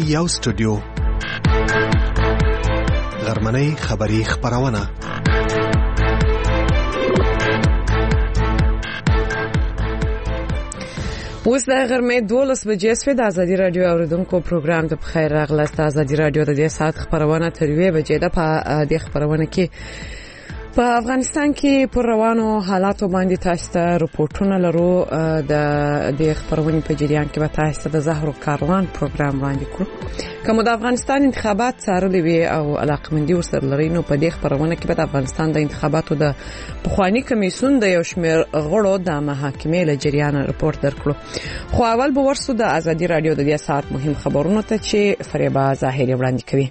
یو سټوډیو غرمنۍ خبری خبرونه اوس د غرمې 12 بجې سوي د ازادي رادیو اوریدونکو پروګرام ته بخیر راغلاست. ازادي رادیو د دې ساعت خبرونه تر 2 بجې د دې خبرونه کې په افغانستان کې پر روانو حالاتو باندې تاسو ته رپورټونه لرو. د خبرونې په جریان کې به تاسو د زهرو کاروان پروګرام وړاندې کړو. کوم د افغانستان انتخابات څارلې وي او علاقمندي ورسره لري، نو په دې خبرونه کې به د افغانستان د انتخاباتو د پخوانی کمیسیون د یو شمېر غړو د محاکمې له جریان رپورټ درکړو. خو اول به ورسو د ازادي رادیو د دې ساعت مهم خبرونه ته چې فریبا ظاهري وړاندې کوي.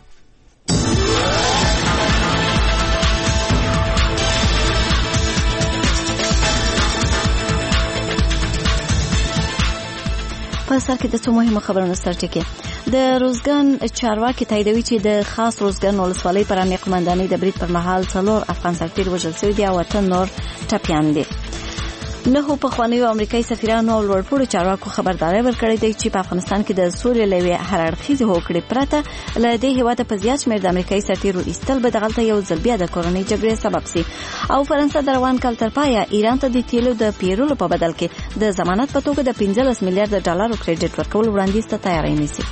په سر کې د څو مهمه خبرونو سرټکی د روزګان چارواکي تاییدوي چې د خاص روزګان ولسوالۍ پر امنیت قومندانۍ د برید پر مهال 4 افغان سرتیر وژل شوي دي او 8 نور ټپیان دي. نه په خوانیو امریکایي سفیرانو او لوړپوړو چارواکو خبرداري ورکړې ده چې په افغانستان کې د سولې لوي هرړخیزه هوکړې پرته له دې هیواده په زیات شمېر د امریکایي سفیر ایستل به دغلته یو ځل بیا د کورنۍ جګړې سبب شي او فرانسه د روان کال تر پایه ایران ته د تیلو د پیرولو په بدل کې د ضمانت په توګه د 15 میلیارډ ډالرو کریډټ ورکول وړاندیز ته تیاری نیسي.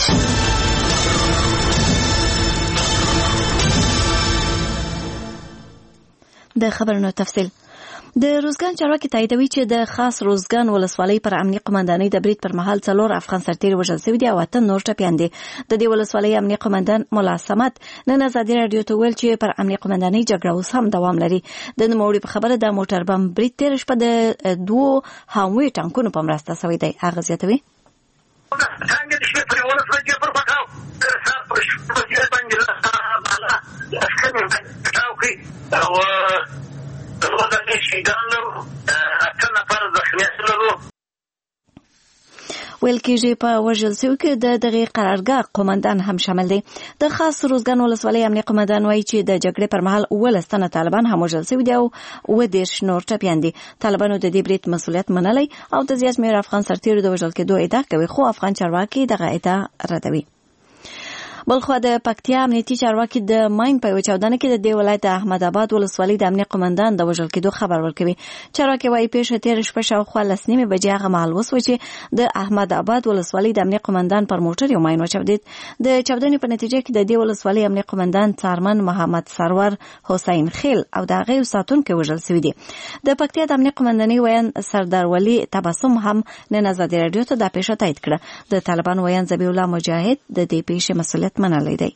د خبرونو تفصیل د روزګان چارواکي تاییدوي چې د خاص روزګان ولسوالۍ پر امنیت قومندانۍ د برید پر مهال 4 افغان سرتیر وژل شوي دي او 8 نور ټپیان دي. د دې ولسوالۍ امنیت قومندان مولا صمد نن ازادي رادیو ته ویل چې پر امنیت قومندانۍ جګړه اوس هم دوام لري. د نوموړي په خبره د موټر بم برید تیر شپه د 2 هاموي ټانکونو په مرسته شوی دی. هغه زیاتوي ویل کېږي په وژل شوي کې د دغه قرارګاه قومندان هم شامل دی. د خاص روزګان ولسوالۍ امنیت قومندان وایي چې د جګړې پر مهال 19 تنه طالبان هم وژل شوي دي او 10 نور ټپیان دي. طالبانو د دې برید مسؤلیت منلی او د زیات شمېر افغان سرتیرو د وژل کېدو ادعا کوي، خو افغان چارواکي دغه ادعا ردوي. بلخو د پکتیا امنیتي چارواکي د ماین په چاودنه کې د دې ولایت احمد آباد ولسوالۍ د امنیت قومندان د وژل کېدو خبر ورکوي. چارواکي وايي پیښه تیر شپه شاوخوا 10:30 بجې هغه مهال وسوه چې د احمد آباد ولسوالۍ د امنیت قومندان پر موټر یو ماین وچاودید. د چاودنې په نتیجه کې د دې ولسوالۍ امنیت قومندان څارمن محمد سرور حسین خیل او د هغې ساتونکي وژل شوي دي. د پکتیا د امنیت قومندانۍ ویان سردار ولی تبسم هم نن ازادي رادیو ته دا پیښه تایید کړه. د طالبان ویان ذبیح الله مجاهد د دې پیښې مسؤلیت منلی دی.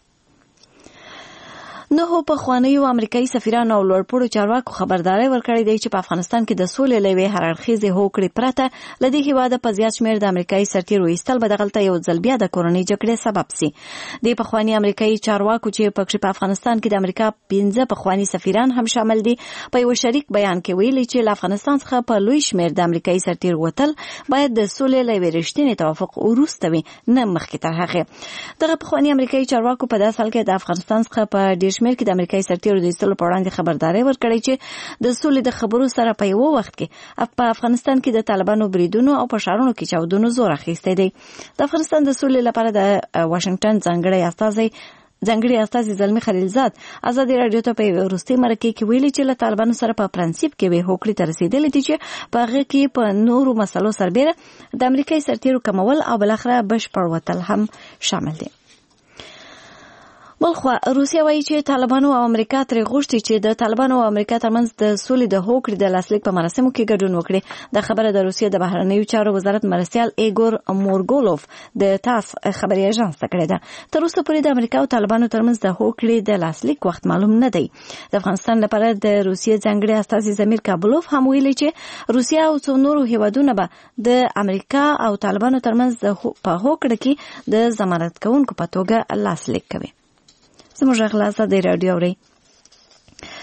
نه په خوانیو امریکایي سفیرانو او لوړپوړو چارواکو خبرداري ورکړې ده چې په افغانستان کې د سولې لوي هرړخیزه هوکړې پرته لدې هیواده په زیات شمېر د امریکایي سرتیرو ایستل به دغلته یو ځل بیا د کورنۍ جګړې سبب شي. د پخوانی امریکایي چارواکو چې په افغانستان کې د امریکا 15 پخوانی سفیران هم شامل دي په یو شریک بیان کې ویلي چې له افغانستان څخه په لوی شمېر د امریکایي سرتیر وتل باید د سولې لوي رښتینی توافق وروسته وي، نه مخکې تر هغه. دغه پخوانی امریکایي چارواکو په داسې حال کې د افغانستان څخه په ډېر شمېر کې د امریکایي سرتیرو د ایستلو په وړاندې خبرداري ورکړې چې د سولې د خبرو سره په یو وخت کې په افغانستان کې د طالبانو بریدونو او په ښارونو کې چاودنو زور اخیستی دی. د افغانستان د سولې لپاره د واشنگټن ځانګړي استازي زلمي خلیلزاد ازادي رادیو ته په وروستي مرکه کې ویلي چې له طالبانو سره په پرنسيپ کې به هوکړې ته رسیدلې دي چې په هغه کې په نورو مسلو سربېره د امریکایي سرتیرو کمول او بلخره بشپړ وتل هم شامل دي. بلخو روسیا وایي چې طالبانو او امریکا ترې غوښتي چې د طالبانو او امریکا ترمنځ د سولې د هوکړې د لاسلیک په مراسمو کې ګډون وکړي. د خبره د روسیا د بهرنیو چارو وزارت مرستیال ایګور مورګولوف د تاس خبري اژانس ته کړې ده. تر اوسه پورې د امریکا او طالبانو ترمنځ د هوکړې د لاسلیک وخت معلوم نه دی. د افغانستان لپاره د روسیا ځانګړي استازي زمیر کابلوف هم ویلي چې روسیا او څو نورو هیوادونو به د امریکا او طالبانو ترمنځ په هوکړه کې د ضمانت کوونکو په توګه لاسلیک کوي. زموږ غلا ازادي رادیو اوري.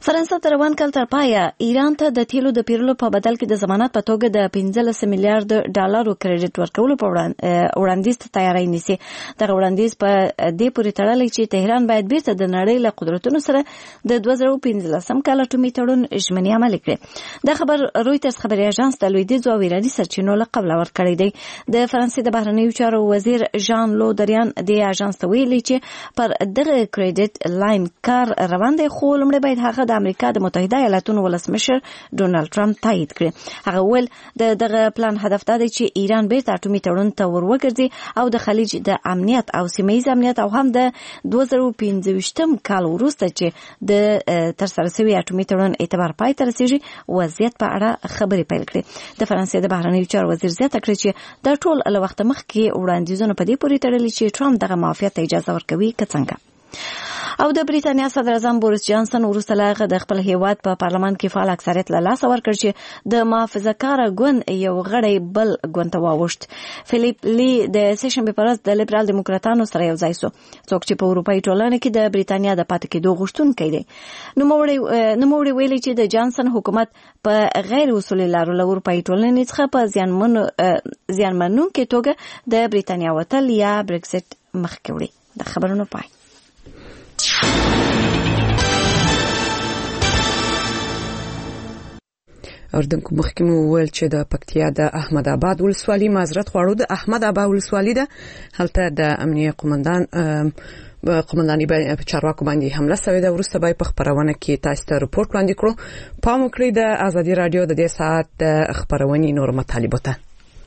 فرانسه تر روان کال تر پایه ایران ته د تیلو د پیرلو په بدل کې د ضمانت په توګه د 15 میلیارډ ډالرو کریډټ ورکولو په وړاندیز ته تیاری نیسي. دغه وړاندیز په دې پورې تړلی چې تهران باید بیرته د نړۍ له قدرتونو سره د 2015 کال اټومي تړون ژمنې عملي کړي. دا خبر رویټرز خبري اژانس د لویدیځ او ایراني سرچینو له قبل ورکړی دی. د فرانسې د بهرنیو چارو وزیر ژان لو دریان د اژانس ته ویلي چې پر دغه کریډټ لاین کار روان دی، خو لومړی باید هغه د امریکا د متحده ایالاتونو ولسمشر ډونالد ټرمپ تایید کړي. هغه ویل دغه پلان هدف دا دی چې ایران بیرته اټومي تړون ته وروګرځي او د خلیج د امنیت او سیمه‌ییز امنیت او هم د 2015 کال وروسته چې د ترسره شوی اټومي تړون اعتبار پای ته رسیږي وضعیت په اړه خبرې پیل کړې. د فرانسې د بهرنیو چارو وزیر زیاته کړې چې دا ټول له وخت مخکې وړاندیزونه په دې پورې تړلي چې ټرمپ دغه معافیت ته اجازه ورکوي که څنګه. او د بریتانیا صدر اعظم بوریس جانسن وروسته له هغه د خپل هیواد په پارلمان کې فعال اکثریت له لاسه ورکړ چې د محافظه‌کاره ګوند یو غړی بل ګوند ته واوښت. فلیپ لی د سیشنبې په ورځ د لیبرال دیموکراتانو سره یو ځای شو، څوک چې په اروپایي ټولنه کې د بریتانیا د پاتې کېدو غوښتونکی دی. نوموړي ویلي چې د جانسن حکومت په غیر اصولي لارو له اروپایي ټولنې څخه په زیانمنونکې توګه د بریتانیا وتل یا برکزټ مخکې وړي. د خبرونو پای. اردنکو مخکې مو وویل چې د پکتیا د احمد آباد ولسوالۍ معذرت غواړو د احمد آباد ولسوالۍ ده، هلته د امنیه قومنداني په چارواکو باندې حمله شوې ده. وروسته به په خبرونه کې تاسو ته رپورټ وړاندې کړو. پام وکړئ د ازادي رادیو د دې ساعت د خبرونې نور مطالبه ته.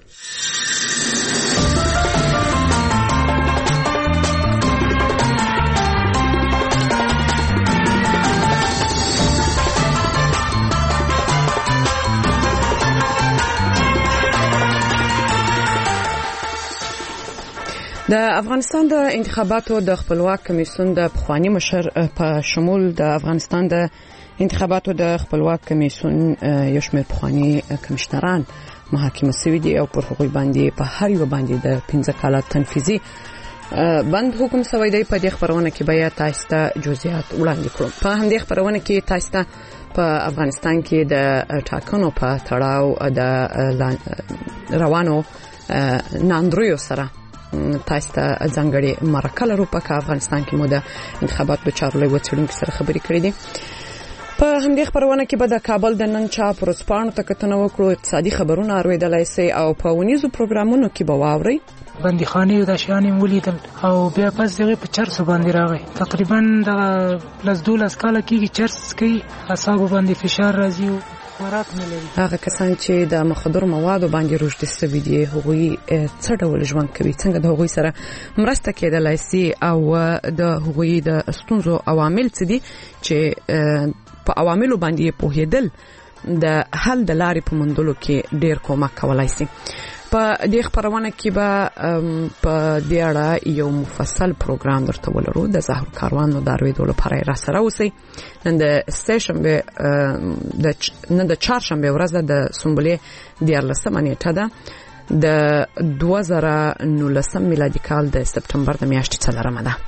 د افغانستان د انتخاباتو د خپلواک کمیسیون د پخوانی مشر په شمول د افغانستان د انتخاباتو د خپلواک کمیسیون یو شمېر پخوانی کمشنران محاکمه شوي دي او پر هغوی باندې په هر یو باندې د 15 کاله تنفیذي بند حکم شوی دی. په دې خبرونه کې بیا تاسو ته جزئیات وړاندې کړم. په همدې خبرونه کې تاسو ته په افغانستان کې د ټاکنو په تړاو د روانو ناندریو سره تاسو ته ځانګړي مرکه لرو. په افغانستان کې مو د انتخاباتو د چارو لوی وڅېړونکو سره خبرې کړې دي. په همدې خبرونه کې به د کابل د نن چاپ ورځپاڼو ته کتنه وکړو، اقتصادي خبرونه اورېدلای شئ او په ونیزو پروګرامونو کې به واورئ. بندیخانې د شیانې ولیدل او بیا پس دغه په چرس باندې راغی. تقریبا د پلس 12 کال کېږي چرس کوي، اعصاب باندې فشار راځي او مراد نه لري. هغه کسان چې د مخدر موادو باندې روږدي شوي دي هغوی څه ډول ژوند کوي، څنګه د هغوی سره مرسته کېدلای شي او د هغوی د ستونزو عوامل څه دي چې په عواملو باندې پوهېدل د حل د لارې په موندلو کې ډېر کومک کولای شي. په دې خبرونه کې به په دې اړه یو مفصل پروګرام درته ولرو. د زهر کاروانو د اورېدو لپاره را سره اوسئ. نن د چهارشنبه ورځ د سنبلې 14 نیټه ده د 2019 میلادي کال د سپتمبر د میاشتې 4 ده.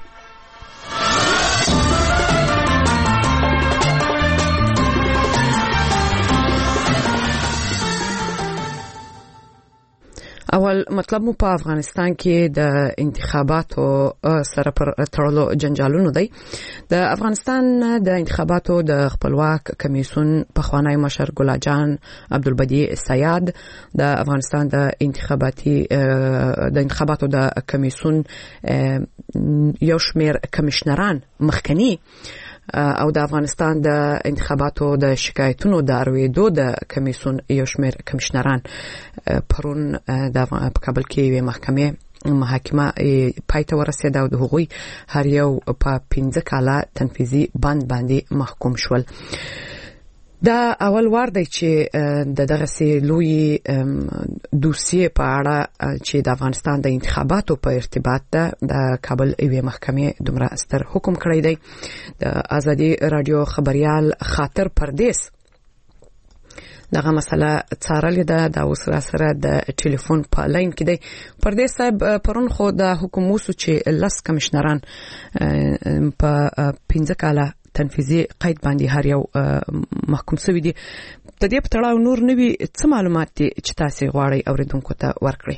اول مطلب مو په افغانستان کې د انتخاباتو سره پر تړلو جنجالونو دی. د افغانستان د انتخاباتو د خپلواک کمیسیون پخوانی مشر ګلاجان عبدالبدی سیاد د افغانستان د انتخاباتو د کمیسیون یو شمېر کمشنران مخکنی او د افغانستان د انتخاباتو د شکایتونو د اورېدو د کمیسیون یو شمېر کمشنران پرون په کابل کې یوې محاکمه پای ته ورسېده او د هغوی هر یو په 15 کاله تنفیذي بند باندې محکوم شول. دا اول وار دی چې د دغه لوی دوسیې په اړه چې د افغانستان د انتخاباتو په ارتباط ده د کابل یوې محکمې دومره ستر حکم کړی دی. د ازادي رادیو خبريال خاطر پردیس دغه مسله څارلې ده. دا اوس را سره د ټلیفون په لاین کې دی. پردیس صاحب، پرون خو د حکومت چې 10 کمشنران په 15 کاله تنفيذي قید باندې هر یو محکوم شوی دی. د دې په تړاو نور نوي څه معلومات دي چې تاسو غواړئ اوریدونکو ته ورکړئ؟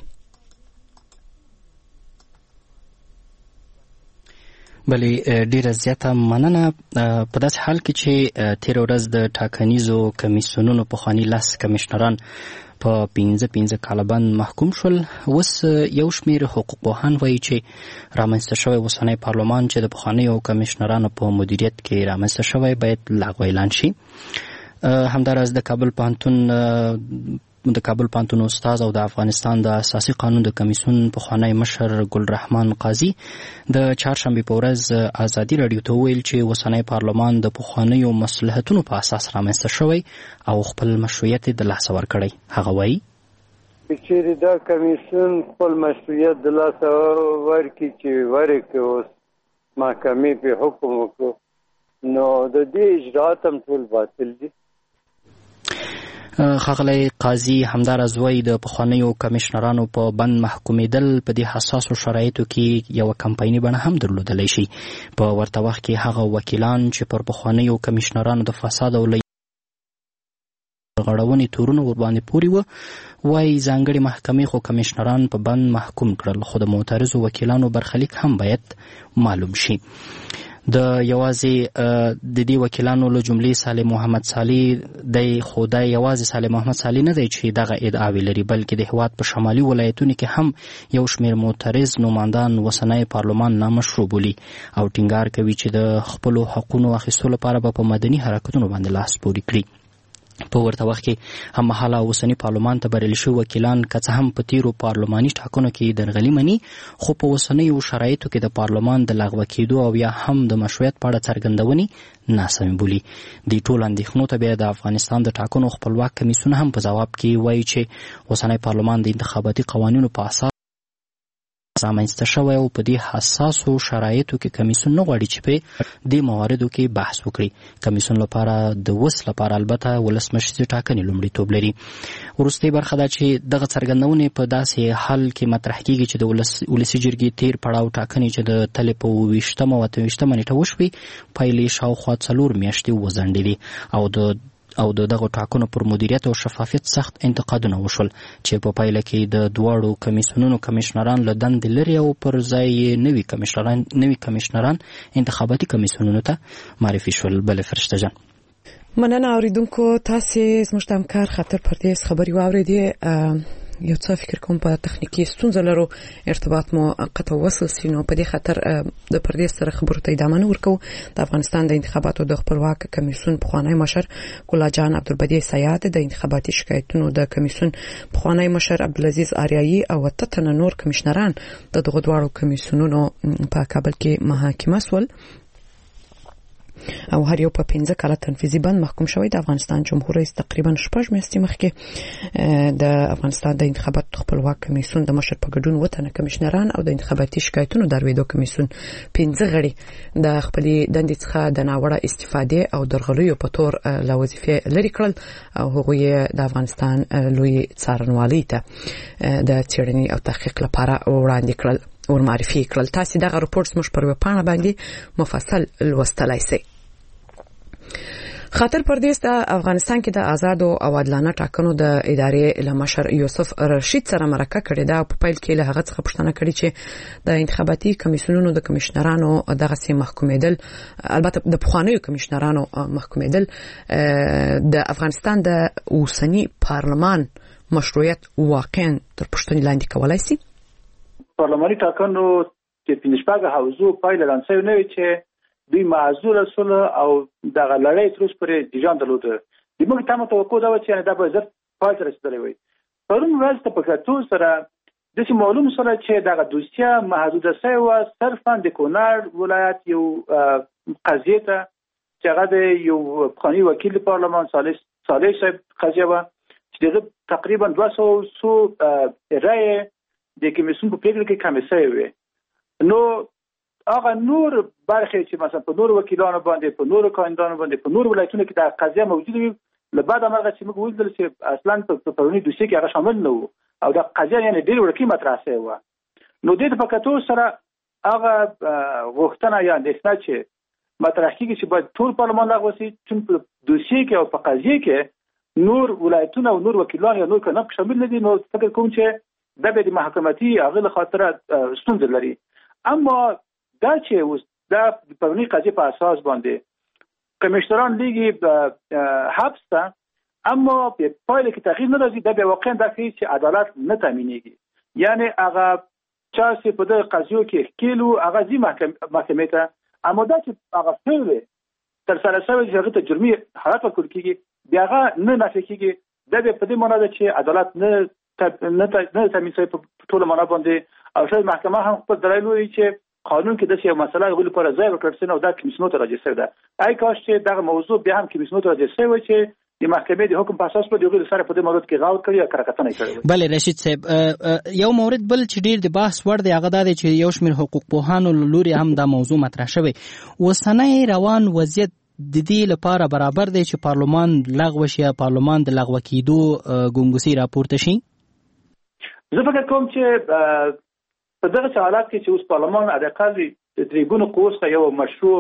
بلې ډیره زیاته مننه. په داسې حال کې چې تیر ورځ د ټاکنیزو کمیسیونونو پخواني 10 کمشنران په 15 کاله باندې محکوم شول، اوس یو شمېر حقوقپوهان وایي چې رامنځته شوی اوسنی پارلمان چې د پخوانیو کمشنرانو په مدیریت کې رامنځته شوی باید لغوه اعلان شي. همداراز د کابل پوهنتون استاد او د افغانستان د اساسي قانون د کمیسیون پخوانی مشر ګلرحمان قاضي د چهارشنبې په ورځ ازادي راډیو ته وویل چې اوسنی پارلمان د پخوانیو مصلحتونو په اساس رامنځته شوی او خپل مشروعیت د لاسه ورکړی. هغه وایي چې دا کمیسیون خپل مشروعیت د لاسه ورکړي چې ورکړي اوس محکمې په حکم وکړو، نو د دې اجراات هم ټول باطل دي. ښاغلی قاضي همداراز وایي د پخوانیو کمشنرانو په بند محکومېدل په دې حساسو شرایطو کې یوه کمپایني بڼه هم درلودلی شي. په ورته وخت کې هغه وکیلان چې پر پخوانیو کمشنرانو د فساد او غړونې تورونه ورباندې پورې وایي ځانګړې محکمې خو کمشنران په بند محکوم کړل، خو د معترضو وکیلانو برخلیک هم باید معلوم شي. د یوازې د دې وکیلانو له جملې صالح محمد صالح دی، خو دا یوازې صالح محمد صالح نه دی چې دغه ادعاوې لري، بلکې د هېواد په شمالي ولایتونو کې هم یو شمېر معترض نوماندان اوسنی پارلمان نامشروع بولي او ټینګار کوي چې د خپلو حقونو اخیستو لپاره به په مدني حرکتونو باندې لاس پورې کړي. په ورته وخت کې هم مهاله اوسنی پارلمان ته بریالي شوي وکیلان که څه هم په تیرو پارلماني ټاکنو کې درغلي مني، خو په اوسنیو شرایطو کې د پارلمان د لغوه کېدو او یا هم د مشروعیت په اړه څرګندونې ناسمې بولي. دې ټولو اندېښنو ته بیا د افغانستان د ټاکنو خپلواک کمیسیون هم په ځواب کې وایي چې اوسنی پارلمان د انتخاباتي قوانینو په اساس رامنځته شوی او په دې حساسو شرایطو کې کمیسیون نه غواړي چې په دې مواردو کې بحث وکړي. کمیسیون لپاره د اوس لپاره البته ولسمشري ټاکنې لومړیتوب لري. وروستۍ برخه دا چې دغه څرګندونې په داسې حال کې مطرح کیږي چې د ولسي جرګې تیر پړاو ټاکنې چې د تلې په 28 او 28 نیټه وشوې پایلې شاوخوا 4 میاشتې وځنډېدې او دغه ټاکنو پر مدیریت او شفافیت سخت انتقادونه وشول چې په پایله کې د دواړو کمیسیونونو کمشنران له دندې لري او پر ځای نوي کمشنران انتخاباتي کمیسیونونو ته معرفي شول. بله فرشته جان. مننه اوریدونکو، تاسو زموږ د همکار خاطر پردیس خبري واورېدې. یو څه فکر کوم په تخنیکی ستونزه لرو، ارتباط مو قطع وصل سي، نو په دې خاطر د پردیس سره خبرو ته ادامه نه ورکو. د افغانستان د انتخاباتو د خپلواک کمیسیون پخوانی مشر ګلا جان عبدالبدیع سیاد، د انتخاباتي شکایتونو د کمیسیون پخوانی مشر عبدالعزیز آریایی او تتنه نور کمشنران د دغه دواړو کمیسیونونو په کابل کې محاکمه سول او هر یو په 15 کاله تنفیذي بند محکوم شوی. د افغانستان جمهور رئیس تقریبا 6 میاشتې مخکې د افغانستان د انتخاباتو خپلواک کمیسیون د مشر په ګډون وطن کمشنران او د انتخاباتي شکایتونو د اورېدو کمیسیون 15 غړي د خپلې دندې څخه د ناوړه استفادې او درغلیو په تور له وظیفې لرې کړل او هغوی د افغانستان لوی څارنوالۍ ته د څېړنې او تحقیق لپاره وړاندې کړل او معرفي کړل. تاسو دغه راپور زموږ پر ویب پاڼه باندې مفصل لوستلای شئ. خاطر پردیس د افغانستان کې د آزاد او عادلانه ټاکنو د ادارې لمشر یوسف رشید سره مرکه کړې ده او په پیل کې له هغه څخه پوښتنه کړې چې د انتخاباتي کمیسیونونو د کمشنرانو دغه سي محکومېدل، البته د پخوانیو کمشنرانو محکومېدل د افغانستان د اوسنی پارلمان مشروعیت واقعا تر پوښتنې لاندې کولای شي. پارلماني ټاکنو چې 15 حوزو پایله لانسوي نه وي چې دوی معذور رسول او دغه لړۍ تر اوسه پورې دیجان درلوده. د موږ تمه توقع دا و چې دا به زر پای ته رسیدلی وي. پرون ورځ ته په کتو سره داسې معلوم سره چې دغه دوسیه محدوده شوې وه صرفا د کونړ ولایت یو قضیې ته چې هغه د یو پخواني وکیل پارلمان صالح صاحب قضیه وه چې دغه تقریبا 200 رایې د کمیسیون په پریکړه کې کمې شوې وې. نو هغه نور برخې چې مثلا په نور وکیلانو باندې، په نور کاندیدانو باندې، په نور ولایتونو کې د قضیه موجوده وي، له بعد هغه چې موږ ولیدل چې اصلا په پرونی دوسیه کې هغه شامل نه وو او د قضیه یعنی ډېر وړکې مطرح شوې وه. نو دې ته په کتو سره هغه غوښتنه یا اندېښنه چې مطرح کیږي چې باید ټول پارلمان لغوه شي، چون په دوسیه کې او په قضیه کې نور ولایتونه او نور وکیلان یا نور کناب شامل نه دي. نو فکر کوم چې د به محکمتي هغه له خاطر ستونزه لري. اما دا چې اوس دا په نوې قضیه په اساس باندې کمشنران لیږي حبس ته، اما په پایله کې تغییر نه راځي، دا به واقعا دا کوي چې عدالت نه تامینېږي. یعنی هغه چا چې په دغه قضیو کې کېلو هغه ځي محکمې ته، اما دا چې هغه فعل ترسره شوی چې هغه ته جرمي حالت ورکول کېږي بیا هغه نه نافي کېږي. دا به په دې معنا ده چې عدالت نه تامین شوی په ټوله معنا باندې، او شاید محکمه هم خپل دلایل وایي چې قانون کې داسې یو مسله هغوی لپاره ځای ورکړل شوی او دا کمیسیونو ته راجع شوی ده. ای کاش چې دغه موضوع بیا هم کمیسیونو ته راجع شوی وای چې د محکمې د حکم په اساس په دغه سره په دې موضوع کې غور کړی او کارکتنه کړی. بله رشید صاحب، یو مورد بل چې ډیر د بحث وړ دی هغه دا دی چې یو شمېر حقوق پوهانو له لوري هم دا موضوع مطرح شوی. اوسنی روان وضعیت د دې لپاره برابر دی چې پارلمان لغوه شي، پارلمان د لغوه کېدو ګونګوسي راپورته شي؟ زه فکر کوم چې په دغه حالات کې چې اوس پارلمان حداقل د تریبون قوه څخه یو مشروع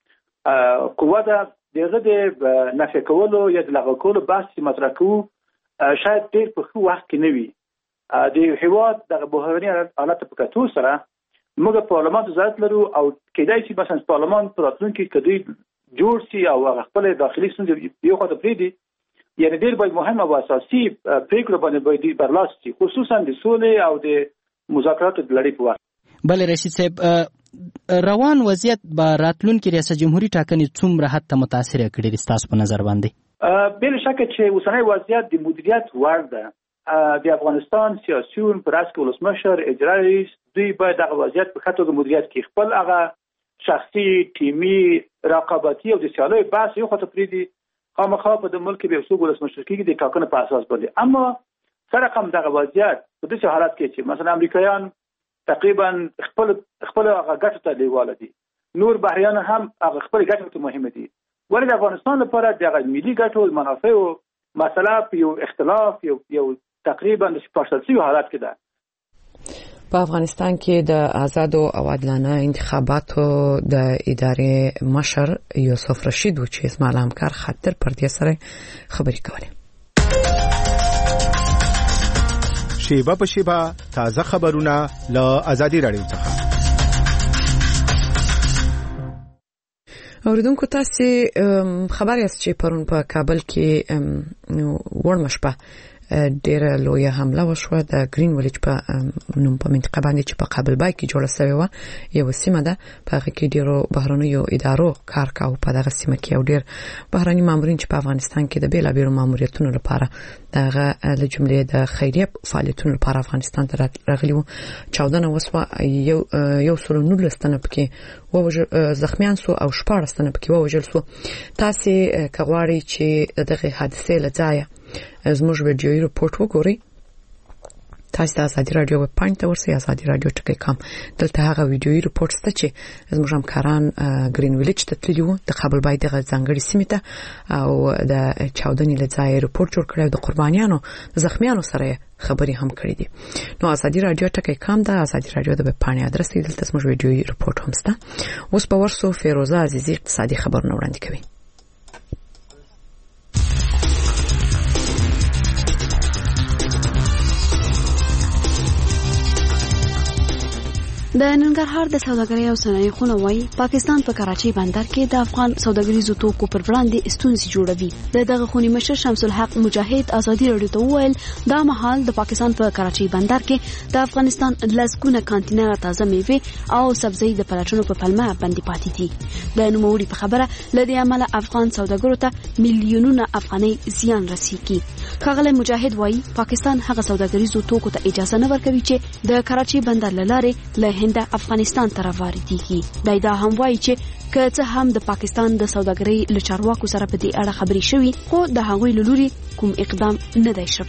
قوه ده، دغه د نفي کولو یا د لغوه کولو بحث چې مطرح کوو شاید ډېر په ښه وخت کې نه وي. د هېواد دغه بحراني حالت په کتو سره موږ پارلمان ته ضرورت لرو، او کېدای شي مثلا پارلمان په راتلونکي کې کدی جوړ شي او خپل داخلي ستونزې یو خواته پرېږدي. یعنی ډېر باید مهم او اساسي پرېکړې باندې باید برلاسه شي، خصوصا د سولې او د مذاکراتو د لړۍ په وخت. بله رشید صاحب، روان وضعیت به راتلونکي ریاست جمهوري ټاکنې څومره حد ته متاثره کړي دي ستاسو په نظر باندې؟ بلا شکه چې اوسنی وضعیت د مدیریت وړ ده. د افغانستان سیاسیون پر اساس ولسمشر اجرا رئیس دوی باید دغه وضعیت په ښه توګه مدیریت کړي، خپل هغه شخصي ټیمي رقابتي او د سیالیو بحث یو خواته پرېږدي. خامخا په د ملک کې به څوک ولسمشر کېږي د ټاکنو په اساس باندې. اما سره هم دغه وضعیت په داسې حالت کې چې مثلا امریکایان تقریبا خپل هغه ګټو ته لیواله دي، نور بحریان هم هغه خپل ګټو ته مهمه دي، ولې د افغانستان لپاره دغه ملي ګټو منافعو مسله په یو اختلاف یو تقریبا د پاشل شوي حالت کې ده. په افغانستان کې د آزاد او عادلانه انتخاباتو د ادارې مشر یوسف رشید و چې اسماعیل همکار خاطر پر دې سره خبرې کولې. شیبه په شیبه تازه خبرونه له آزادي رادیو څخه. اوریدونکو تاسو خبر یاست چې پرون په کابل کې ورمه شپه ډیره لویه حمله وشوه د گرین ویلیج په نوم په منطقه باندې چې په قابل بای کې جوړه شوې و. یو سیمه ده په هغه کې ډیرو بهرنیو ادارو کار کاوه په دغه سیمه کې، او ډیر بهرني مامورین چې په افغانستان کې د بیلابیلو ماموریتونو لپاره دغه له جملې د خیریه فعالیتونو لپاره افغانستان ته راغلي وو. 14 وسوه، یو سل 19 تنه پکې زخمیان سو او 14 تنه پکې ووژل سو. تاسو کغواړي چې دغه حادثه لځای زموږ ویډیویي رپورټ وګورئ. تاسو د آزادي رادیو ویب پاڼې ته ورسئ، azadi.radio.com. دلته هغه ویډیویي رپورټ شته چې زموږ همکاران گرین ویلیج ته تللي وو، د قابل بای دغه ځانګړي سیمې ته، او د چاودنې له ځایه رپورټ جوړ کړی او د قربانیانو د زخمیانو سره خبرې هم کړې دي. نو azadi.radio.com دا آزادي رادیو د ویب پاڼې ادرس دی، دلته زموږ ویډیویي رپورټ هم شته. اوس په ورسو فیروزه عزیزي اقتصادي خبرونه وړاندې کوي. د ننګرهار د سوداګرۍ او صنایع خونه وايي پاکستان په کراچۍ بندر کې د افغان سوداګریزو توکو پر وړاندې ستونزې جوړوي. دغه خونی مشر شمس الحق مجاهد آزادي رادیو ته وویل دا مهال د پاکستان په کراچۍ بندر کې د افغانستان لسګونه کانټینر تازه میوه او سبزی د پلاتونو په پلمه باندې پاتې دي. د نوموړي په خبره لدې عمله افغان سوداګرو ته میلیونونه افغانۍ زیان رسیږي. ښاغلی مجاهد وايي پاکستان هغه سوداګریزو توکو ته اجازه نه ورکوي چې د کراچۍ بندر لاره له هند افغانستان ته راوړي. دا هم وایي چې که څه هم د پاکستان د سوداګرۍ له چارواکو سره په دې اړه خبرې شوې، خو د هغوی له لوري کوم اقدام نه دی شوی.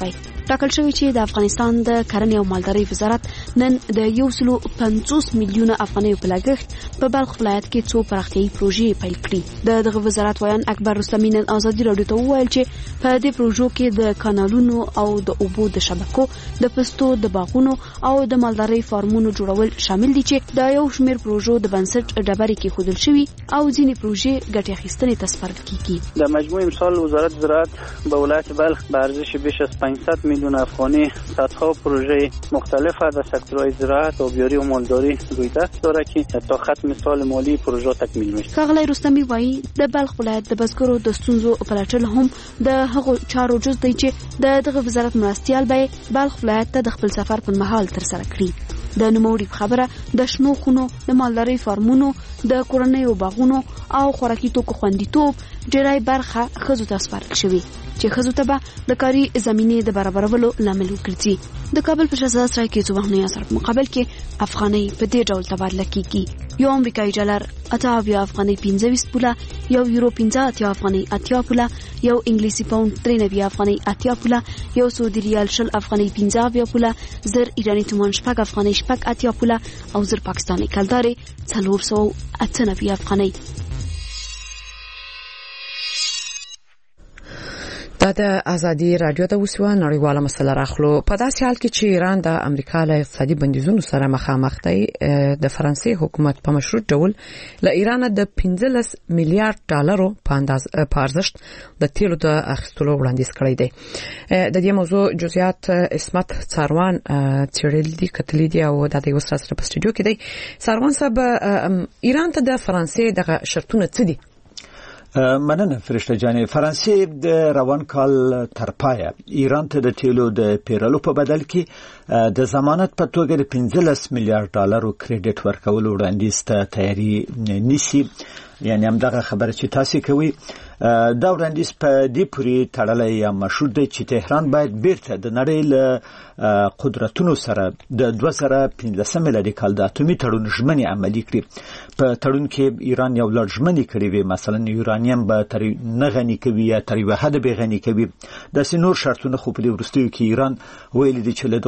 ټاکل شوی چې د افغانستان د کرنې او مالدارۍ وزارت نن د 150 میلیونه افغانۍ په لګښت په بلخ ولایت کې څو پراختیايي پروژې پیل کړې. دغه وزارت وایي اکبر رستمی نن ازادي راډیو ته وویل چې په دې پروژو کې د کانالونو او د اوبو د شبکو، د پستو د باغونو او د مالدارۍ فارمونو جوړول شامل دي چې د یو شمېر پروژو د بنسټ ډبرې کې خودل شوی او ځینې پروژې ګټې اخیستنې ته سپارل کیږي. در مجموع امسال وزارت زراعت به ولایت بلخ به ارزش بیش از 500 میلیون افغانی صدها پروژه مختلف در سکتورهای زراعت، آبیاری و مالداری روی دست داره که تا ختم سال مالی پروژه تکمیل میشه. ښاغلی رستمی وایي د بلخ ولایت د بزګرو د ستونزو پلټل هم د هغو چارو جز دی چې دغه وزارت مرستیال به بلخ ولایت ته د خپل سفر پر مهال ترسره کړي. د نوموړي خبره د شنو خونو، د مالدارۍ فارمونو، د کورنیو باغونو او خوراکي توکو خوندیتوب ډېری برخه ښځو ته سپارل شوې چې ښځو ته به د کاري زمینې د برابرولو لامل وګرځي. د کابل په شهزاده سرای کې څو بهرنیو سره په مقابل کې افغانۍ په دې ډول تبادله کیږي: یو امریکایي ډالر 88 افغانۍ 25 پوله، یو یورو 85 افغانۍ 80 پوله، یو انګلیسي پاوند 93 افغانۍ 80 پوله، یو سعودي ریال 20 افغانۍ 15 پوله، زر ایرانی تومان 6 افغانۍ 80 پوله او زر پاکستاني کلدارې 498 افغانۍ. د ازادي رادیو د وسوه نړیواله مسله راخلو. په داسې حال کې چې ایران د امریکا له اقتصادي بندیزونو سره مخامخ دی، د فرانسې حکومت په مشروط ډول له ایران د 15 میلیارډ ډالرو په ارزښت د تیلو د اخیستلو وړاندیز کړی دی. د دې موضوع جزئیات اسمت څاروان چیرل دي کتلی دی او د یو سره په سټوډیو کې دی. څاروان صاحب، ایران ته د فرانسې دغه شرطونه څه دي؟ مننه فرشته جانې. فرانسې د روان کال تر پایه ایران ته د تیلو د پیرلو په بدل کې د ضمانت په توګه د 15 میلیارډ ډالرو کریډټ ورکولو وړاندیز ته تیاری نیسي. یعنی هم دغه خبره چې تاسو کوي دا وړاندیز په دې پورې تړلی یا مشروط دی چې تهران باید بیرته د نړۍ له قدرتونو سره د 2015 میلادي کال د اټومي تړون ژمنې عملي کړي. په تړون کې ایران یو لړ ژمنې کړې وي، مثلا یورانیم به تر نه غني کوي یا تر یو حد به غني کوي. داسې نور شرطونه خو په دې وروستیو کې ایران ویلي دي چې له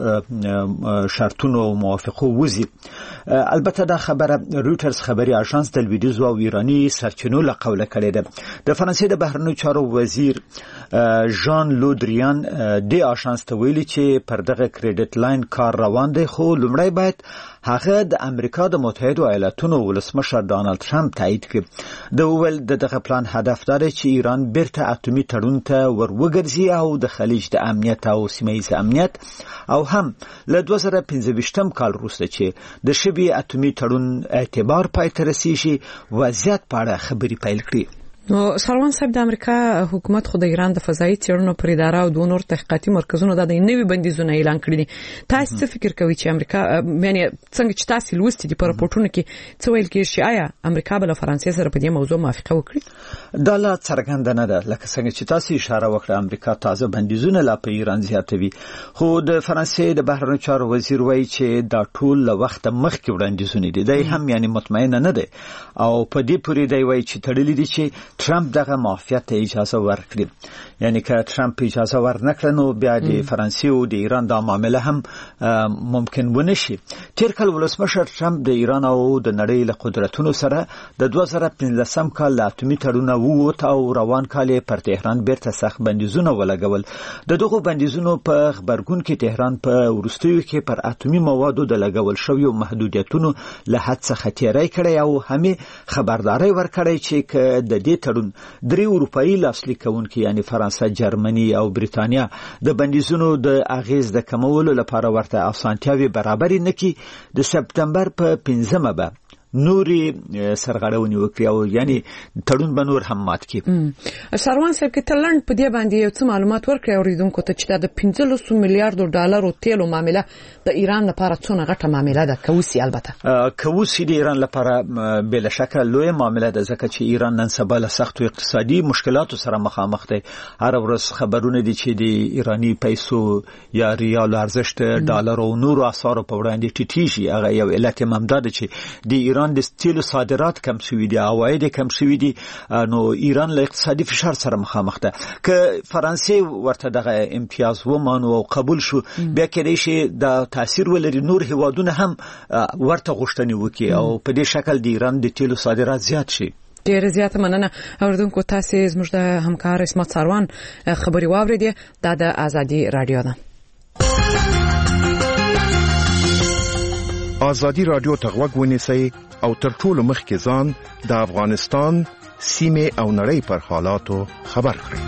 دغه شرطونو او موافقو وځي. البته دا خبره رویټرز خبري اژانس د لویدیځ او ایرانی سرچینو له قوله کړې ده. د فرانسې د بهرنیو چارو وزیر ژان لودریان د اژانس ته ویلي چې پر دغه کریډټ لاین کار روان دی، خو لومړی باید هغه د امریکا د متحده ایالاتونو ولسمشر ډانلډ ترامپ تایید کړي. د ویل دغه پلان هدف دا دی چې ایران بیرته اټومي تړون ته وروګرځي او د خلیج د امنیت او سیمه‌ییز امنیت او هم له 2015 کال وروسته چې د شبي اټومي تړون اعتبار پای ته رسیږي وضعیت په اړه خبري پیل کړي. نو سروان صاحب، د امریکا حکومت خو د ایران د فضایي څېړنو پر اداره او دوه نور تحقیقاتي مرکزونو د نوي بندیزونه اعلان کړي دي. تاسو څه فکر کوئ چې امریکا یعنی څنګه چې تاسو لوستي دي په راپورټونو کې څه ویل کېږي چې آیا امریکا به له فرانسې سره په دې موضوع موافقه وکړي؟ دا لا څرګنده نه ده. لکه څنګه چې تاسو اشاره وکړه امریکا تازه بندیزونه لا په ایران زیاتوي، خو د فرانسې د بهرنیو چارو وزیر وایي چې دا ټول له وخت مخکې وړاندیزونه دي. دی هم یعنی مطمئن نه دی او په دې پورې دی وایي چې تړلې دي چې ترامپ دغه معافیت ته اجازه ورکړي. یعنی که ترامپ اجازه ورنکړي نو بیا د فرانسې او د ایران د معامله هم ممکن ونه شي. تیر کال ولسمشر ترامپ د ایران او د نړۍ له قدرتونو سره د 2015 کال له اټومي تړون ووت او روان کال پر تهران بیرته سخت بندیزونه ولګول. د دغو بندیزونو په خبرګون کې تهران په وروستیو کې پر اټومي موادو د لګول شویو محدودیتونو له حد څخه تیری کړی او همې خبرداري ورکړی چې د دې تړون درې اروپایي لاسلیک کوونکي یعنی فرانسه، جرمني او بریتانیا د بندیزونو د اغیز د کمولو لپاره ورته اسانتیاوي برابرې نکړي. د سپتمبر په 15 به نوري سرغړونې وکړي او یعنی تړون به نور هم مات کړي. سروان صاحب، کې تلند په دې باندې یو څه معلومات ورکړي اوریدونکو ته چې د 15 میلیارډ ډالرو تیلو معامله د ایران لپاره څونه غټه معامله ده؟ کوسي البته کوسي د ایران لپاره بل شک لوی معامله ده، ځکه چې ایران نن سبا له سختو اقتصادي مشکلاتو سره مخامخ دی. هر ورځ خبرونه دي چې د ایرانی پیسو یا ریال ارزښت ډالر او نورو اسعارو په وړاندې ټیټیږي. هغه یو علت هم ده چې د ایران ایران د تیلو صادرات کم شوي دي، عواید کم شوي دي، نو ایران له اقتصادي فشار سره مخامخ ده. که فرانسې ورته دغه امتیاز ومانو او قبول شو، بیا کېدای شي د تاثیر ولري نور هیوادونه هم ورته غوښتنې وکړي او په دې شکل د ایران د تیلو صادرات زیات شي. ډیره زیاته مننه اوریدونکو. تاسو زموږ د همکار اسمت ساروان خبري واوریدې. دا د آزادي رادیو ده. آزادي رادیو ته غوږ ونیسئ او تر ټولو مخکې ځان د افغانستان سیمې او نړۍ پر حالاتو خبر کړئ.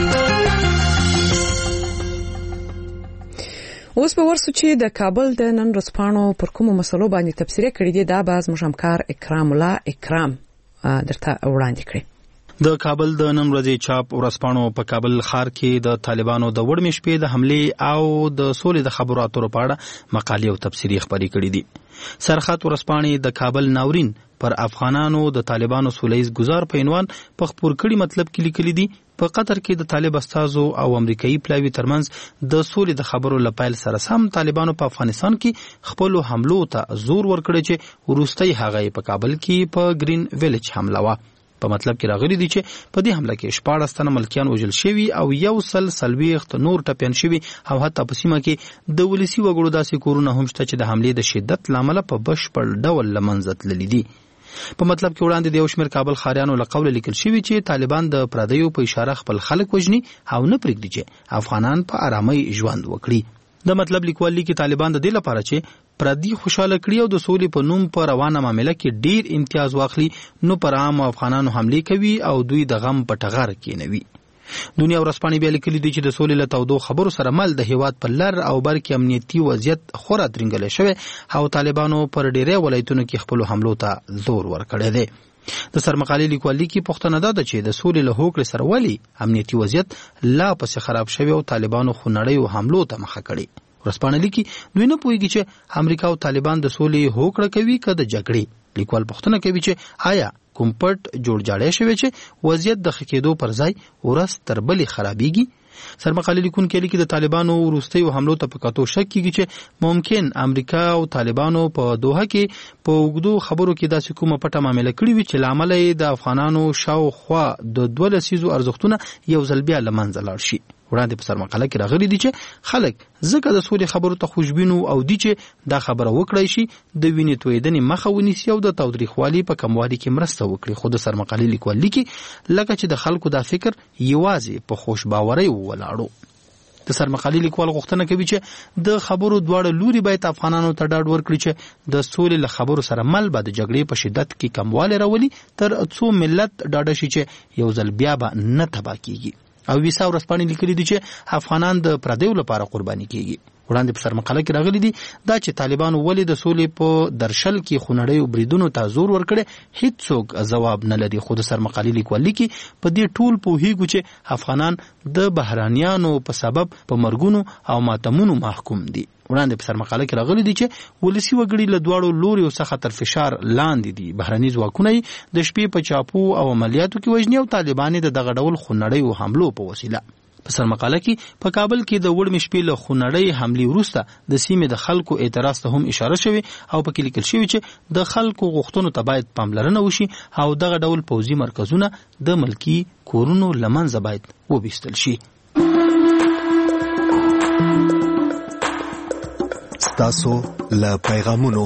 اوس به ورسو چې د کابل د نن ورځپاڼو پر کومو مسلو باندې تبصره کړې دي. دا به زموږ همکار اکرام الله اکرام درته وړاندې کړي. د کابل د نن ورځې چاپ ورځپاڼو په کابل ښار کې د طالبانو د وړمې شپې د حملې او د سولې د خبرو اترو په اړه مقالې او تبصرې خپرې کړې دي. سرخط ورځپاڼې د کابل ناورین پر افغانانو د طالبانو سولهییز گزار په عنوان په خپور کړي مطلب کې لیکلي دي په قطر کې د طالب استازو او امریکایي پلاوي ترمنځ د سولې د خبرو لپاره سره سم طالبانو په افغانستان کې خپل حملو ته زور ورکړي چې ورستۍ هغه په کابل کې په گرین ویلج حمله وا. په مطلب کې راغلي دي چې په دې حمله کې 14 تنه ملکیان وژل شوي او 140 نور ټپيان شوي او حتی په سیمه کې د ولسی وګړو داسې کورونه هم شته چې د حملې د شدت لامل په بشپړ ډول لمنځه تللي دي. په مطلب کې وړاندې د یو شمېر کابل ښاریانو له قوله لیکل شوي چې طالبان د پردیو په اشاره خپل خلک وژني او نه پرېږدي چې افغانان په آرامۍ ژوند وکړي. د مطلب لیکوال لیکي طالبان د دې لپاره چې پردي خوشاله کړي او د سولې په نوم په روانه معاملې کې ډیر امتیاز واخلي نو پر عام افغانانو حمله کوي او دوی د غم په ټغر کې نوي. دنیا ورځپاڼې بیا لیکلي دي چې د سولې له تودو خبرو سره مل د هیواد په لر او بر کې امنیتي وضعیت خورا درنګل شوی او طالبانو پر ډیری ولایتونو کې خپل حملو ته زور ورکړی دی. د سرمقالې لیکوال لیکي پښتنه ده چې د سولې له هوکړې سره ولی امنیتي وضعیت لا پسې خراب شوی او طالبانو خونړۍ او حملو ته مخه کړي. ورځپاڼه لیکي دوی نه پوهیږي چې امریکا او طالبان د سولې هوکړه کوي که د جګړې. لیکوال پوښتنه کوي چې آیا کوم پټ جوړ جاړی شوی چې وضعیت د ښه کېدو پر ځای ورځ تر بلې خرابېږي. سرمقالې لیکونکي لیکي د طالبانو وروستیو حملو ته په کتو شک کېږي چې ممکن امریکا او طالبانو په دوحه کې په اوږدو خبرو کې داسې کومه پټه معامله کړې وي چې له امله یې د افغانانو شاوخوا د 2 لسیزو ارزښتونه یو ځل بیا له منځه لاړ شي. وړاندې په سرمقاله کې راغلي دي چې خلک ځکه د سولې خبرو ته خوشبینو او دي چې دا خبره وکړای شي د وینې تویدنې مخه ونیسي او د تاوتریخوالي په کموالي کې مرسته وکړي. خو د سرمقالې لیکوال لیکي لکه چې د خلکو دا فکر یوازې په خوش باورۍ ولاړو. د سرمقالې لیکوال غوښتنه کوي چې د خبرو دواړه لوري باید افغانانو ته ډاډ ورکړي چې د سولې له خبرو سره مل به د جګړې په شدت کې کموالی راولي تر څو ملت ډاډه شي چې یو ځل بیا به نه تباه کیږي. او ویسا ورځپاڼې لیکلي دي چې افغانان د پردیو لپاره قرباني کیږي. وړاندې په سرمقاله کې راغلي دي دا چې طالبانو ولې د سولې په درشل کې خونړیو بریدونو ته زور ورکړي هیڅوک ځواب نه لري. خو د سرمقالې لیکوال لیکي په دې ټول پوهیږو چې افغانان د بهرانیانو په سبب په مرګونو او ماتمونو محکوم دي. وړاندې په سرمقاله کې راغلي دي چې ولسی وګړي له دواړو لوريو څخه تر فشار لاندې دي. بهرني ځواکونه د شپې په چاپو او عملیاتو کې وژني او طالبان د دغه ډول خونړیو حملو په وسیله. په سرمقاله کې په کابل کې د وړمې شپې له خونړۍ حملې وروسته د سیمې د خلکو اعتراض ته هم اشاره شوې او په کې لیکل شوی چې د خلکو غوښتنو ته باید پاملرنه وشي او دغه ډول پوځي مرکزونه د ملکی کورونو له منځه باید وبیستل شي. تاسو له پیغامونو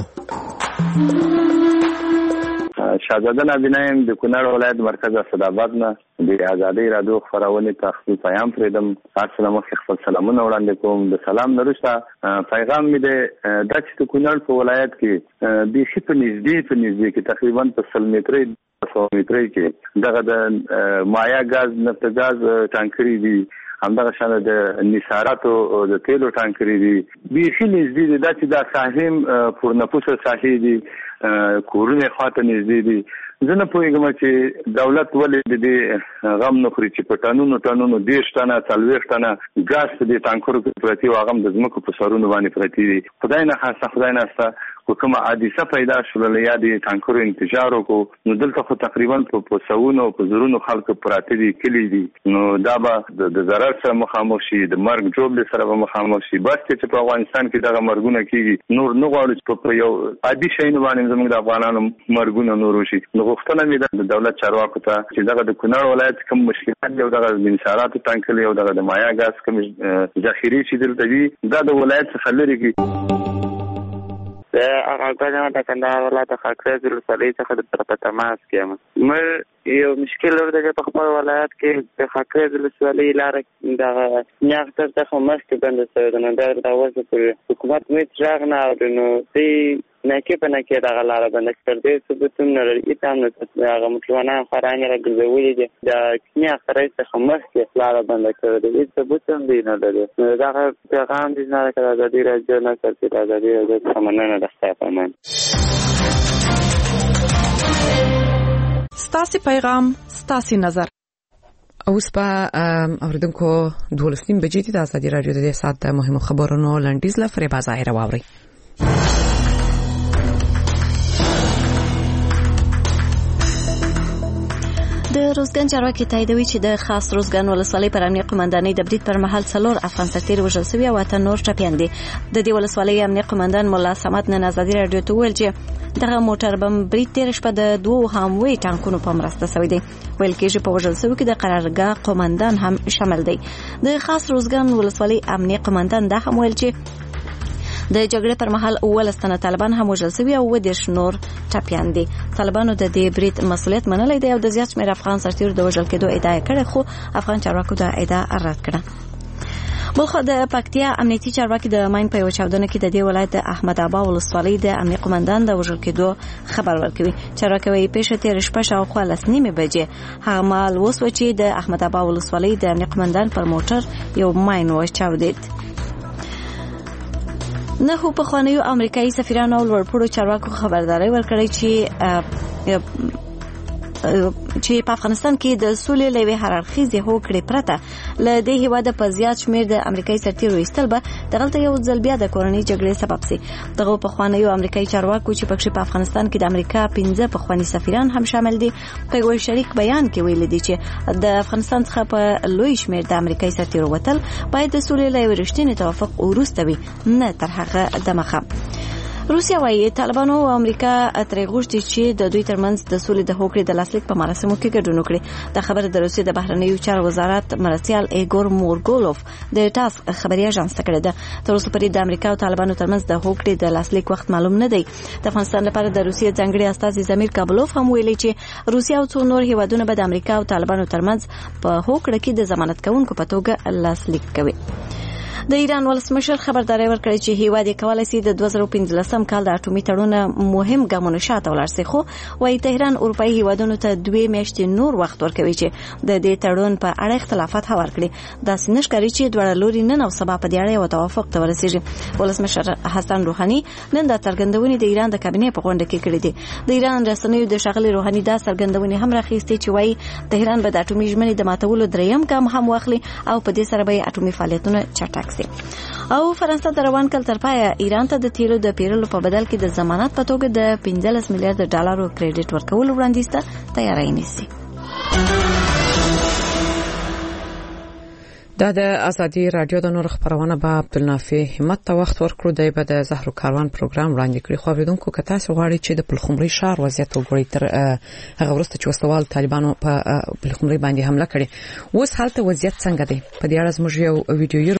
شاهزاده نبینایم د کونړ ولایت مرکز اسداباد نه د آزادۍ رادیو خبرونه ته خپل پیغام پرېدم. السلام علیکم، خپل سلامونه وړاندې کوم. د سلام نرسته پیغام می ده د چې کونړ په ولایت کې د شي په نږدې کې تقریبا په 100 مترې کې دغه د مایا غاز نفت غاز ټانکري دي، همدغه شان د نثاراتو د تیلو ټانکري دي. بیخي نږدې دي چې دا ساحم پر نفوس ساحې دي، کورونه خاطر نږدې دي. زه نه پوهیږم چې دولت ولې د دې غم نه خوري چې په ټنونو 10 ټنه 40 ټنه ګاز په دې ټانکرو کې پرتی او هغه د ځمکو په سرونو باندې پرتی دي. خدای نه خاصه کومه حادثه پیدا شول یا د ټانکرو انتشار وکړو نو دلته خو تقریبا په سوونو په زرونو خلکو پراته دي کلی دي نو دا به د ضرر سره مخامخ شي د مرګ جوړ سره به مخامخ شي. بس چې په افغانستان کې دغه مرګونه کیږي نور نه غواړو چې په یو عادي شی باندې زموږ د افغانانو مرګونه نور وشي. نو غوښتنه مې د دولت چارواکو ته چې دغه د کونړ ولایت کوم مشکلات یو دغه د انحصاراتو ټانکل یو دغه د مایا غاز کوم ذخیره چې دلته دي دا د ولایت څخه لري کی اغاګانو د کندهار ولایت خاکریز ولسوالۍ څخه د تماس کېم. مې یو مشکل ورته په خپل ولایت کې د خاکریز ولسوالۍ لار د نیاغتر څخه مخکې بند شوی ده. دا وځي پر حکومت مې ځاګ نه اورینو دی نه کې په نه کې دا لار بند کړ دې ثبوتونه لري ته هم نه هغه مسلمانان فرانه راګرځولې دي د نیاغتر څخه مخکې لار بند کړ دې ثبوت هم دی نه لري. دا پیغام دې نه کړه د دې راځي نه کړی دا دې سمنه ستاسي پیغام ستاسي نظر. اوس په اوریدونکو 12 بجې د ازادي رادیو د سات د مهمو خبرونو لنډیز لفرې بازار واوري. د روزګان چارواکي تاییدوي چې د خاص روزګان ولسوالۍ پر امنیه قومندانۍ د برید پر مهال 4 افغان سرتیر وژل شوي او 8 نور ټپیان دي. د دې ولسوالۍ امنیه قومندان مولا صمد نن ازادي رادیو ته ویل چې دغه موټر بم برید تیر شپه د 2 هاموي ټانکونو په مرسته شوی دی. ویل کېږي په وژل شوي کې د قرارګاه قومندان هم شامل دی. د خاص روزګان ولسوالۍ امنیه قومندان دا هم ویل چې د جګړې پر مهال 12 طالبان هم وژل شوي او 10 نور ټپیان دي. طالبانو د دې برید مسؤلیت منلی دی او د زیات شمېر افغان سرتیرو د وژل کېدو ادعا کړې خو افغان چارواکو دا ادعا رد کړه. بلخو د پکتیا امنیتي چارواکي د ماین په یو چاودنه کې د دې ولایت د احمد آبا ولسوالۍ د امنیه قومندان د وژل کېدو خبر ورکوي. چارواکي وايي پیښه تیر شپه شاوخوا 9:30 بجې هغه مهال وسو چې د احمد آبا ولسوالۍ د امنیه قومندان پر موټر یو ماین وچاودید. نه خو په خوانیو امریکایي سفیرانو او لوړپوړو چارواکو خبرداري ورکړې چې په افغانستان کې د سولې لوي هررخیزه هوکړې پرته ل دې هیواده په زیات شمیر د امریکایي سرتیرو ایستل به دغلته یو ځل بیا د کورنۍ جګړې سبب شي. دغه په خوانیو امریکایي چارواکو چې پکې په افغانستان کې د امریکا 15 په خواني سفیران هم شامل دي په یو شریک بیان کې ویل دي چې د افغانستان څخه په لوی شمیر د امریکایي سرتیرو وتل باید د سولې لوي رښتینی توافق وروسته وي نه تر هغه دمخه. روسیا وايي طالبانو او امریکا ترې غوښتي چې د دوی ترمنځ د سولې د هوکړې د لاسلیک په مراسمو کې ګډون وکړي. د خبره د روسیې د بهرنیو چارو وزارت مرسیال ایګور مورګولوف د ټاس خبري اژانس ته کړی ده. تر اوسه پورې د امریکا او طالبانو ترمنځ د هوکړې د لاسلیک وخت معلوم نه دی. د افغانستان لپاره د روسیې ځانګړي استازي زمیر کابلوف هم ویلي چې روسیا او څو نور هیوادونه به د امریکا او طالبانو ترمنځ په هوکړه کې د ضمانت کوونکو په توګه لاسلیک کوي. د ایران ولسمشر خبرداري ورکړي چې هیواد یې کولای شي د 2015 کال د اټومي تړون مهم ګامونه شاته ولاړ شي خو وايي تهران اروپאי هیوادونو ته 2 میاشتې نور وخت ورکوي چې د دې تړون په اړه اختلافات هوار کړي. دا سنش کوي چې دواړه لوري نن او سبا په دې اړه یو توافق ته ورسیږي. ولسمشر حسن روحاني نن د څرګندونې د ایران د کابینې په غونډه کې کړې دي. د ایران رسنیو د شغلي روحاني دا څرګندونې هم راخېستې چې وايي تهران به د اټومي ژمنې د ماتولو دریم ګام هم واخلي او په دې سره به اټومي فعالیتونه چټک شي. او فرانسه د روان کال تر پایه ایران ته د تیلو د پیرلو په بدل کې د ضمانت په توګه د 15 میلیارډ ډالرو کریډټ ورکول وړاندیز ته تیاری نیسي. دا د ازادي رادیو د نور خبرونه به عبدالنافع همت ته وخت ورکړو دی به د زهرو کاروان پروګرام وړاندې کړی. خو اوریدونکو که تاسو غواړئ چې د پلخمري ښار وضعیت وګورئ تر هغه وروسته چې وسوال طالبانو په پلخمري باندې حمله کړې اوس حالت وضعیت څنګه دی په دې اړه زموږ یو ویډیو